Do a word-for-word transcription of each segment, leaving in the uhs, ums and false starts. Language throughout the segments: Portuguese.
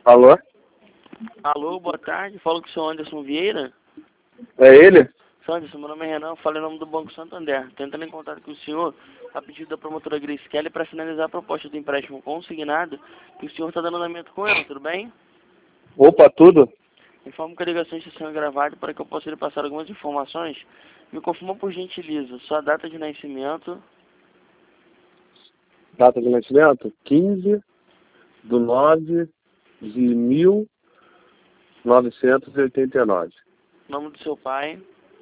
Alô? Alô, boa tarde. Falo com o senhor Anderson Vieira. É ele? Senhor Anderson, meu nome é Renan, falo em nome do Banco Santander. Tentando em contato com o senhor, a pedido da promotora Grace Kelly, para finalizar a proposta do empréstimo consignado, que o senhor está dando andamento com ela, tudo bem? Opa, tudo? Informo que a ligação está sendo gravada para que eu possa lhe passar algumas informações. Me confirma por gentileza sua data de nascimento. Data de nascimento? quinze de nove de mil novecentos e oitenta e nove. Nome do seu pai.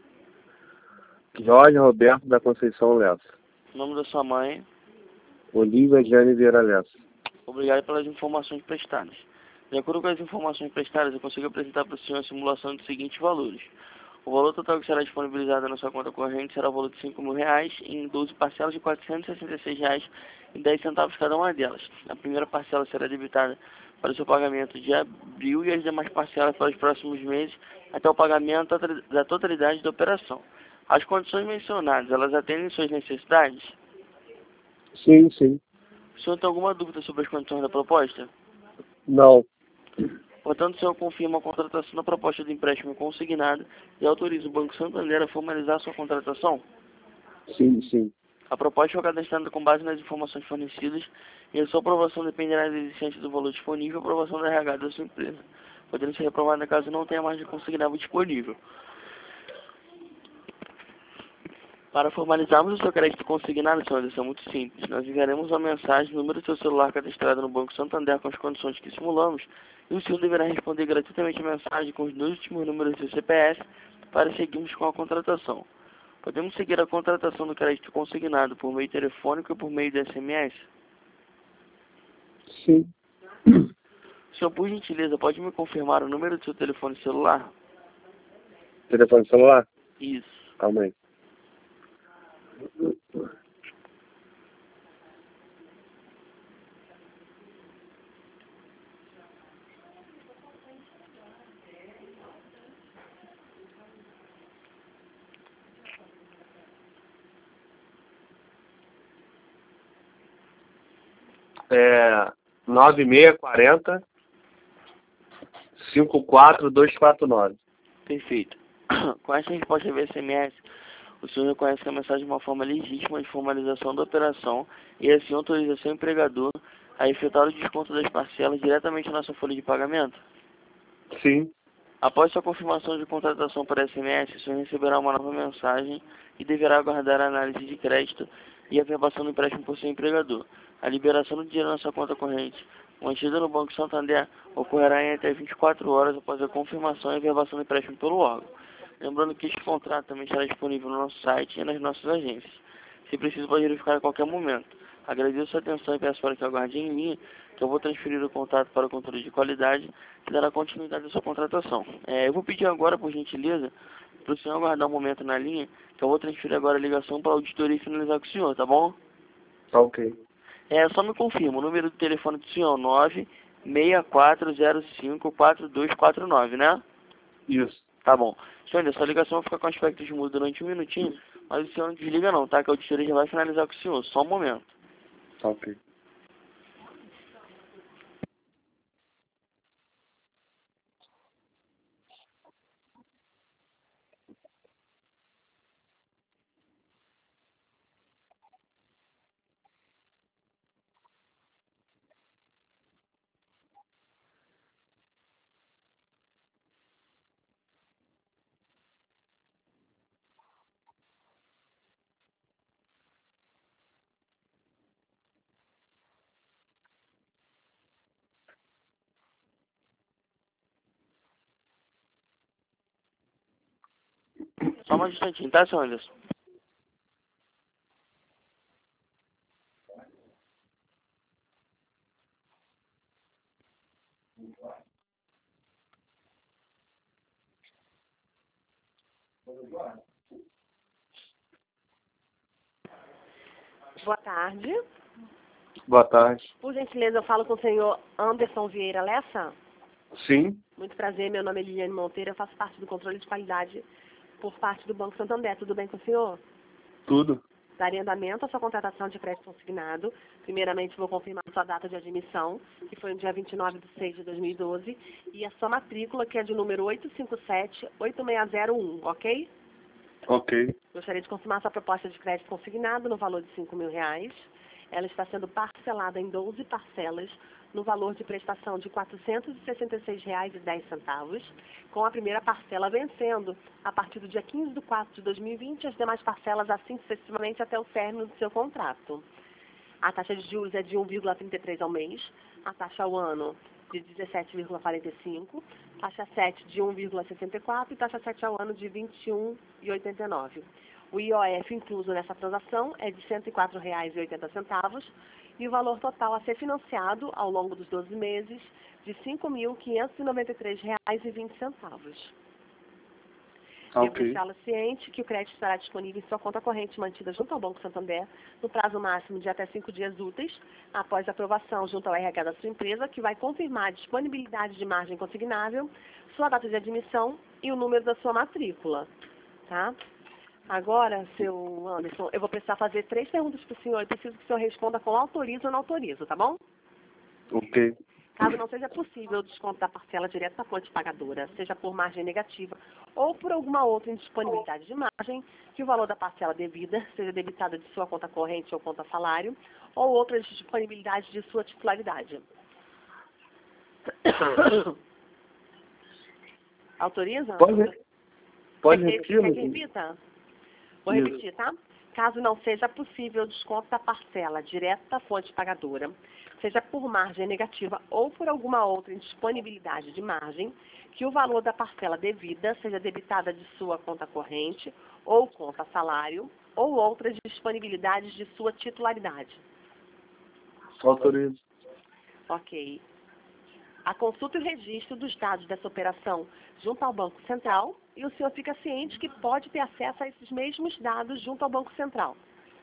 Jorge Roberto da Conceição Lessa. Nome da sua mãe. Olívia Jane Vieira Lessa. Obrigado pelas informações prestadas. De acordo com as informações prestadas, eu consigo apresentar para o senhor a simulação dos seguintes valores. O valor total que será disponibilizado na sua conta corrente será o valor de cinco mil reais em doze parcelas de quatrocentos e sessenta e seis reais e dez centavos cada uma delas. A primeira parcela será debitada para o seu pagamento de abril e as demais parcelas para os próximos meses até o pagamento da totalidade da operação. As condições mencionadas, elas atendem suas necessidades? Sim, sim. O senhor tem alguma dúvida sobre as condições da proposta? Não. Portanto, o senhor confirma a contratação da proposta de empréstimo consignado e autoriza o Banco Santander a formalizar sua contratação? Sim, sim. A proposta foi cadastrada com base nas informações fornecidas e a sua aprovação dependerá da existência do valor disponível e aprovação da R H da sua empresa, podendo ser reprovada caso não tenha mais de consignável disponível. Para formalizarmos o seu crédito consignado, senhor Anderson, é muito simples. Nós enviaremos uma mensagem no número do seu celular cadastrado no Banco Santander com as condições que simulamos e o senhor deverá responder gratuitamente a mensagem com os dois últimos números do seu C P F para seguirmos com a contratação. Podemos seguir a contratação do crédito consignado por meio telefônico e por meio de S M S? Sim. Senhor, por gentileza, pode me confirmar o número do seu telefone celular? Telefone celular? Isso. Calma aí. É nove seis quatro zero cinco quatro dois quatro nove. Perfeito. Com essa resposta via S M S, o senhor reconhece que a mensagem é uma forma legítima de formalização da operação e assim autoriza seu empregador a efetuar o desconto das parcelas diretamente na sua folha de pagamento? Sim. Após sua confirmação de contratação por S M S, o senhor receberá uma nova mensagem e deverá aguardar a análise de crédito e a averbação do empréstimo por seu empregador. A liberação do dinheiro na sua conta corrente, mantida no Banco Santander, ocorrerá em até vinte e quatro horas após a confirmação e averbação do empréstimo pelo órgão. Lembrando que este contrato também estará disponível no nosso site e nas nossas agências. Se preciso, pode verificar a qualquer momento. Agradeço sua atenção e peço para que aguarde em linha, que eu vou transferir o contato para o controle de qualidade e dará continuidade à sua contratação. É, eu vou pedir agora, por gentileza, para o senhor aguardar um momento na linha, que eu vou transferir agora a ligação para a auditoria e finalizar com o senhor, tá bom? Tá ok. É, só me confirma, o número do telefone do senhor é nove seis quatro zero cinco quatro dois quatro nove, né? Isso. Tá bom. Senhor, essa ligação vai ficar com aspecto de mudo durante um minutinho, mas o senhor não desliga não, tá? Que a auditoria já vai finalizar com o senhor, só um momento. Tá ok. Só mais um instantinho, tá, senhor Anderson? Boa tarde. Boa tarde. Por gentileza, eu falo com o senhor Anderson Vieira Lessa. Sim. Muito prazer, meu nome é Liliane Monteiro, eu faço parte do controle de qualidade por parte do Banco Santander. Tudo bem com o senhor? Tudo. Darei andamento à sua contratação de crédito consignado. Primeiramente, vou confirmar sua data de admissão, que foi no dia vinte e nove de seis de dois mil e doze, e a sua matrícula, que é de número oito cinco sete oito seis zero um, ok? Ok. Gostaria de confirmar sua proposta de crédito consignado no valor de cinco mil reais. Ela está sendo parcelada em doze parcelas, no valor de prestação de quatrocentos e sessenta e seis reais e dez centavos, com a primeira parcela vencendo a partir do dia quinze de quatro de dois mil e vinte, as demais parcelas assim sucessivamente até o término do seu contrato. A taxa de juros é de um vírgula trinta e três ao mês, a taxa ao ano de dezessete vírgula quarenta e cinco, taxa sete de um vírgula sessenta e quatro e taxa sete ao ano de vinte e um vírgula oitenta e nove. O I O F incluso nessa transação é de cento e quatro reais e oitenta centavos e o valor total a ser financiado ao longo dos doze meses de cinco mil quinhentos e noventa e três reais e vinte centavos. Devo Ok. deixá-la ciente que o crédito estará disponível em sua conta corrente mantida junto ao Banco Santander no prazo máximo de até cinco dias úteis, após aprovação junto ao R H da sua empresa, que vai confirmar a disponibilidade de margem consignável, sua data de admissão e o número da sua matrícula. Tá? Agora, seu Anderson, eu vou precisar fazer três perguntas para o senhor e preciso que o senhor responda com autorizo ou não autorizo, tá bom? Ok. Caso não seja possível o desconto da parcela direta da fonte pagadora, seja por margem negativa ou por alguma outra indisponibilidade de margem, que o valor da parcela devida seja debitada de sua conta corrente ou conta salário, ou outra disponibilidade de sua titularidade. Autoriza? Pode, pode Quer repetir? quer que repita? Vou Isso. repetir, tá? Caso não seja possível o desconto da parcela direta da fonte pagadora, seja por margem negativa ou por alguma outra indisponibilidade de margem, que o valor da parcela devida seja debitada de sua conta corrente ou conta salário ou outras disponibilidades de sua titularidade. Autorizo. Ok. A consulta e o registro dos dados dessa operação junto ao Banco Central e o senhor fica ciente que pode ter acesso a esses mesmos dados junto ao Banco Central.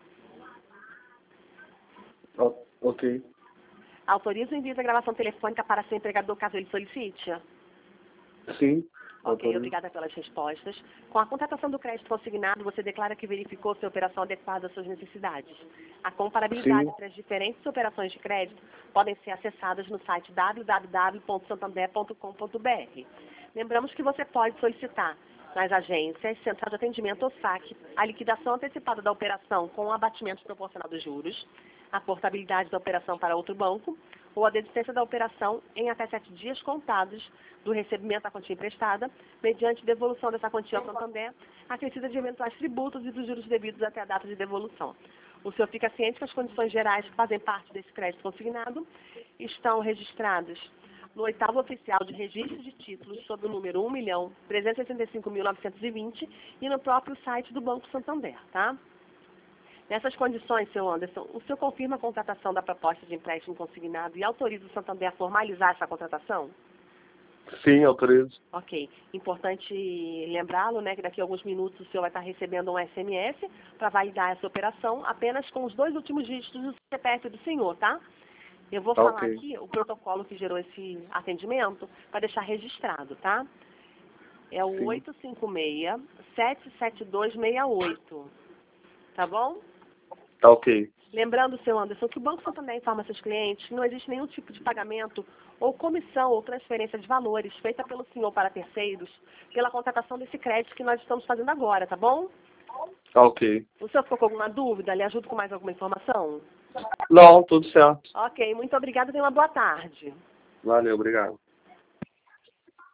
O- Ok. Autoriza o envio da gravação telefônica para seu empregador caso ele solicite? Sim. Ok, Autorizo. obrigada pelas respostas. Com a contratação do crédito consignado, você declara que verificou se a operação adequada às suas necessidades. A comparabilidade Sim. entre as diferentes operações de crédito podem ser acessadas no site w w w ponto santander ponto com ponto b r. Lembramos que você pode solicitar nas agências, Central de Atendimento ou S A C, a liquidação antecipada da operação com o abatimento proporcional dos juros, a portabilidade da operação para outro banco, ou a desistência da operação em até sete dias contados do recebimento da quantia emprestada, mediante devolução dessa quantia ao Santander, acrescida de eventuais tributos e dos juros devidos até a data de devolução. O senhor fica ciente que as condições gerais que fazem parte desse crédito consignado estão registradas no oitavo oficial de registro de títulos sob o número um milhão trezentos e sessenta e cinco mil novecentos e vinte e no próprio site do Banco Santander, tá? Nessas condições, seu Anderson, o senhor confirma a contratação da proposta de empréstimo consignado e autoriza o Santander a formalizar essa contratação? Sim, autorizo. Ok. Importante lembrá-lo, né, que daqui a alguns minutos o senhor vai estar recebendo um S M S para validar essa operação apenas com os dois últimos dígitos do C P F do senhor, tá? Eu vou falar Ok. aqui o protocolo que gerou esse atendimento para deixar registrado, tá? É o Sim. oito cinco seis, sete sete dois seis oito. Tá bom? Tá ok. Lembrando, seu Anderson, que o Banco Santander informa seus clientes que não existe nenhum tipo de pagamento ou comissão ou transferência de valores feita pelo senhor para terceiros pela contratação desse crédito que nós estamos fazendo agora, tá bom? Tá ok. O senhor ficou com alguma dúvida? Lhe ajudo com mais alguma informação? Não, tudo certo. Ok, muito obrigada e tenha uma boa tarde. Valeu, obrigado.